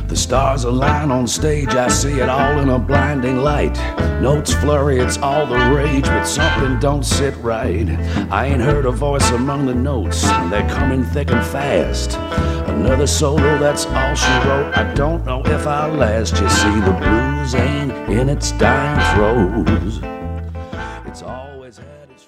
The stars align on stage, I see it all in a blinding light. Notes flurry, it's all the rage, but something don't sit right. I ain't heard a voice among the notes, they're coming thick and fast. Another solo, that's all she wrote. I don't know if I'll last. You see, the blues ain't in its dying throes.